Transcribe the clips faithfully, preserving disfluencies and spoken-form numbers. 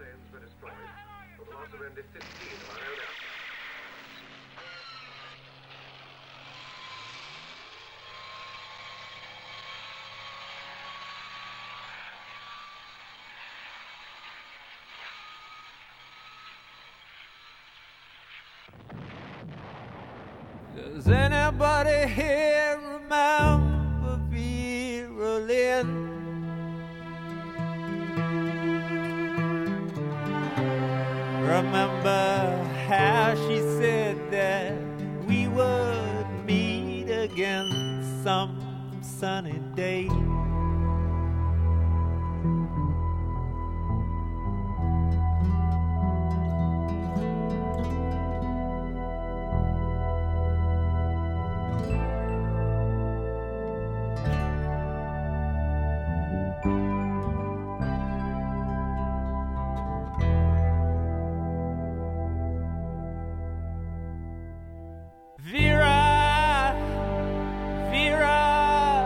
planes were destroyed, for the loss of only fifteen of our own aircraft. Does anybody here remember Vera Lynn? Remember how she said that we would meet again some sunny day? Vera, Vera,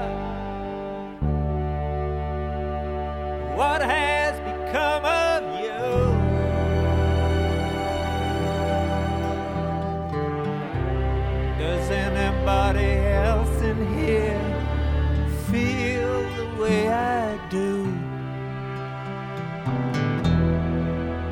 what has become of you? Does anybody else in here feel the way I